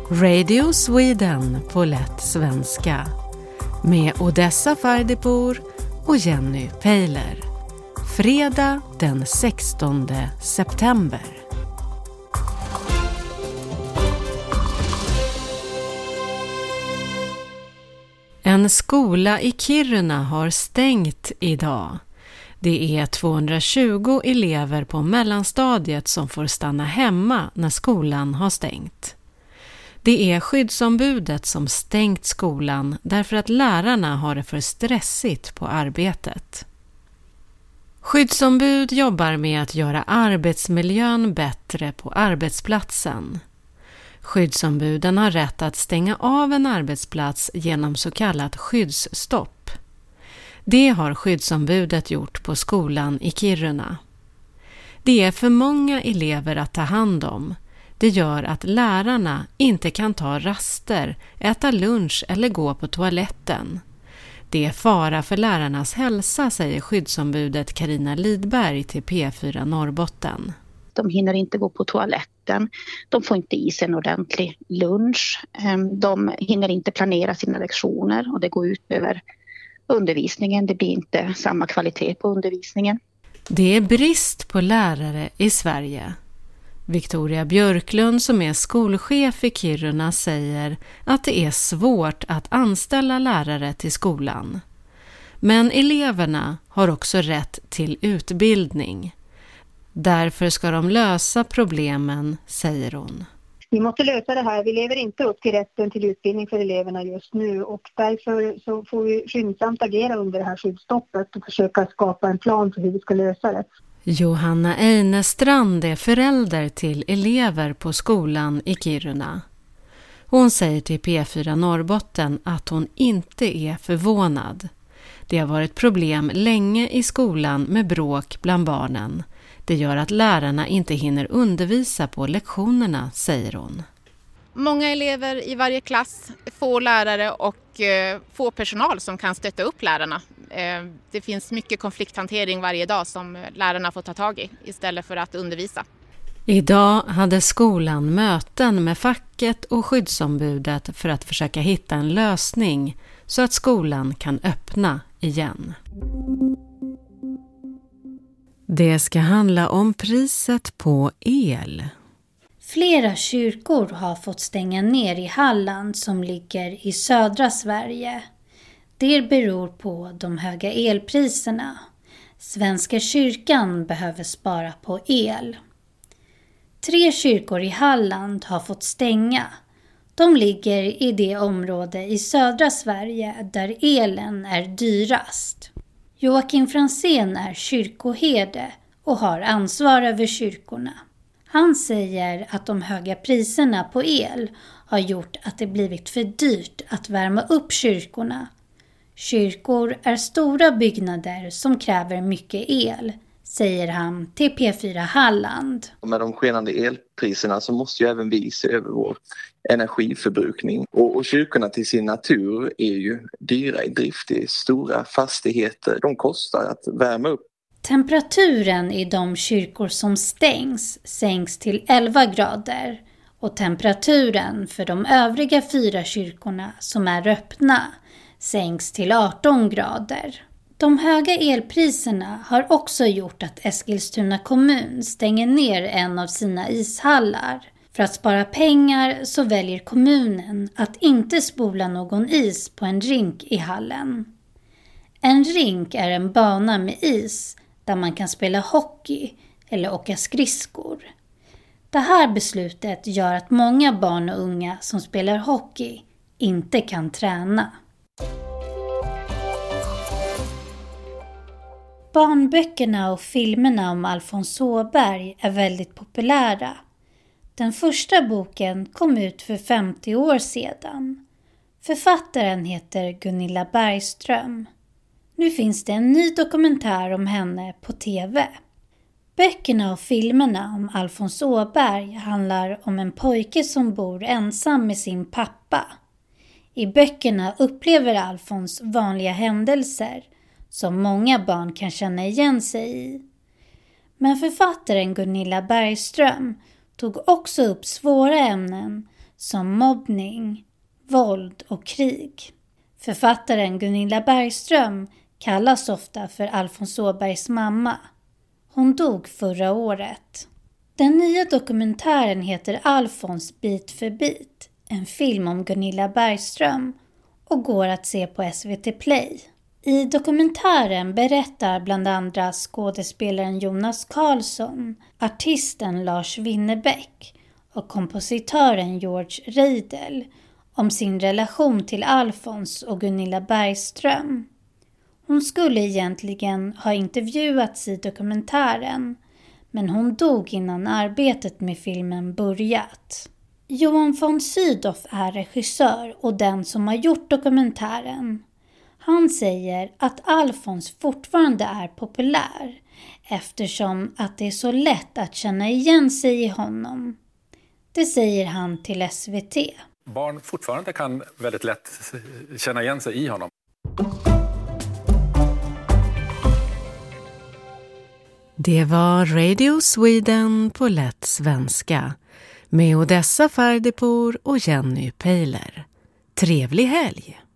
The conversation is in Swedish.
Radio Sweden på lätt svenska med Odessa Fardipur och Jenny Peiler. Fredag den 16 september. En skola i Kiruna har stängt idag. Det är 220 elever på mellanstadiet som får stanna hemma när skolan har stängt. Det är skyddsombudet som stängt skolan därför att lärarna har det för stressigt på arbetet. Skyddsombud jobbar med att göra arbetsmiljön bättre på arbetsplatsen. Skyddsombuden har rätt att stänga av en arbetsplats genom så kallat skyddsstopp. Det har skyddsombudet gjort på skolan i Kiruna. Det är för många elever att ta hand om. Det gör att lärarna inte kan ta raster, äta lunch eller gå på toaletten. Det är fara för lärarnas hälsa, säger skyddsombudet Carina Lidberg till P4 Norrbotten. De hinner inte gå på toaletten, de får inte i sig en ordentlig lunch, de hinner inte planera sina lektioner och det går ut över undervisningen. Det blir inte samma kvalitet på undervisningen. Det är brist på lärare i Sverige. Victoria Björklund som är skolchef i Kiruna säger att det är svårt att anställa lärare till skolan. Men eleverna har också rätt till utbildning. Därför ska de lösa problemen, säger hon. Vi måste lösa det här. Vi lever inte upp till rätten till utbildning för eleverna just nu och därför så får vi skyndsamt agera under det här skyddsstoppet och försöka skapa en plan för hur vi ska lösa det. Johanna Einestrand är förälder till elever på skolan i Kiruna. Hon säger till P4 Norrbotten att hon inte är förvånad. Det har varit problem länge i skolan med bråk bland barnen. Det gör att lärarna inte hinner undervisa på lektionerna, säger hon. Många elever i varje klass, få lärare och få personal som kan stötta upp lärarna. Det finns mycket konflikthantering varje dag som lärarna får ta tag i istället för att undervisa. Idag hade skolan möten med facket och skyddsombudet för att försöka hitta en lösning så att skolan kan öppna igen. Det ska handla om priset på el. Flera kyrkor har fått stänga ner i Halland som ligger i södra Sverige. Det beror på de höga elpriserna. Svenska kyrkan behöver spara på el. 3 kyrkor i Halland har fått stänga. De ligger i det område i södra Sverige där elen är dyrast. Joakim Franzén är kyrkoherde och har ansvar över kyrkorna. Han säger att de höga priserna på el har gjort att det blivit för dyrt att värma upp kyrkorna. Kyrkor är stora byggnader som kräver mycket el, säger han till P4 Halland. Med de skenande elpriserna så måste ju även vi se över vår energiförbrukning. Och kyrkorna till sin natur är ju dyra i drift. Det är stora fastigheter, de kostar att värma upp. Temperaturen i de kyrkor som sänks till 11 grader och temperaturen för de övriga 4 kyrkorna som är öppna sänks till 18 grader. De höga elpriserna har också gjort att Eskilstuna kommun stänger ner en av sina ishallar. För att spara pengar så väljer kommunen att inte spola någon is på en rink i hallen. En rink är en bana med is där man kan spela hockey eller åka skridskor. Det här beslutet gör att många barn och unga som spelar hockey inte kan träna. Barnböckerna och filmerna om Alfons Åberg är väldigt populära. Den första boken kom ut för 50 år sedan. Författaren heter Gunilla Bergström. Nu finns det en ny dokumentär om henne på TV. Böckerna och filmerna om Alfons Åberg handlar om en pojke som bor ensam med sin pappa. I böckerna upplever Alfons vanliga händelser som många barn kan känna igen sig i. Men författaren Gunilla Bergström tog också upp svåra ämnen som mobbning, våld och krig. Författaren Gunilla Bergström kallas ofta för Alfons Åbergs mamma. Hon dog förra året. Den nya dokumentären heter Alfons bit för bit, en film om Gunilla Bergström, och går att se på SVT Play. I dokumentären berättar bland andra skådespelaren Jonas Karlsson, artisten Lars Winnerbäck och kompositören George Reidel om sin relation till Alfons och Gunilla Bergström. Hon skulle egentligen ha intervjuats i dokumentären, men hon dog innan arbetet med filmen börjat. Johan von Sydow är regissör och den som har gjort dokumentären. Han säger att Alfons fortfarande är populär eftersom att det är så lätt att känna igen sig i honom. Det säger han till SVT. Barn fortfarande kan väldigt lätt känna igen sig i honom. Det var Radio Sweden på lätt svenska med Odessa Fardepor och Jenny Peiler. Trevlig helg!